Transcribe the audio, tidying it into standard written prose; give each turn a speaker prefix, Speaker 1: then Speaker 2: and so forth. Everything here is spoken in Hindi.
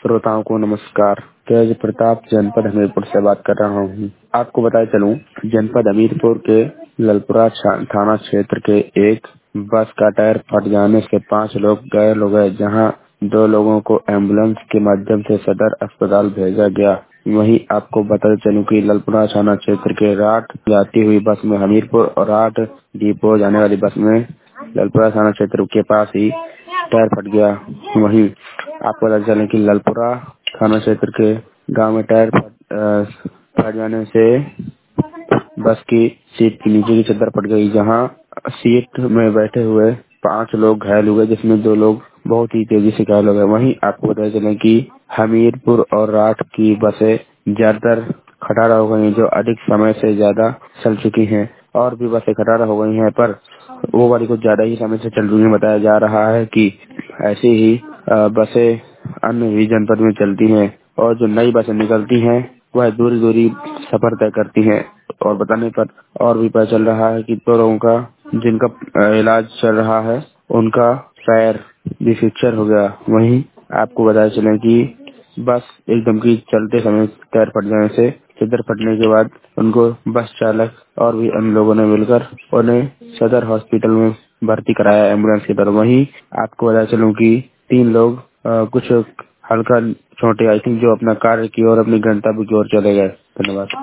Speaker 1: श्रोताओं को नमस्कार। तेज प्रताप जनपद हमीरपुर से बात कर रहा हूँ। आपको बताए चलूं, जनपद हमीरपुर के ललपुरा थाना क्षेत्र के एक बस का टायर फट जाने से 5 लोग घायल हो गए, जहां 2 लोगों को एम्बुलेंस के माध्यम से सदर अस्पताल भेजा गया। वहीं आपको बताते चलूं कि ललपुरा थाना क्षेत्र के राठ जाती हुई बस में हमीरपुर और राठ डिपो जाने वाली बस में ललपुरा थाना क्षेत्र के पास ही टायर फट गया। वहीं आपको पता चले कि ललपुरा थाना क्षेत्र के गांव में टायर फट जाने से बस की सीट के नीचे की चद्दर फट गई, जहां सीट में बैठे हुए 5 लोग घायल हुए, जिसमें 2 लोग बहुत ही तेजी से घायल हो गए। वहीं आपको पता चले कि हमीरपुर और राठ की बसें ज्यादातर खटारा हो गई हैं, जो अधिक समय से ज्यादा चल चुकी हैं, और भी बसें खटारा हो गई हैं, पर वो वाली कुछ ज्यादा ही समय से चल रही है। बताया जा रहा है कि ऐसी ही बसें अन्य भी जनपद में चलती हैं, और जो नई बसें निकलती हैं वह दूरी दूरी सफर तय करती हैं। और बताने पर और भी पता चल रहा है कि 2 लोगों का जिनका इलाज चल रहा है उनका पैर भी फ्रैक्चर हो गया। वहीं आपको बताया चले कि बस एकदम की चलते समय टायर फट जाने से चद्दर फटने के बाद उनको बस चालक और भी अन्य लोगों ने मिलकर उन्हें सदर हॉस्पिटल में भर्ती कराया एम्बुलेंस की तरफ। वहीं आपको बताया चलूं कि 3 लोग कुछ हल्का छोटे आई थिंक जो अपना कार्य की और अपने गंतव्य की ओर चले गए। धन्यवाद।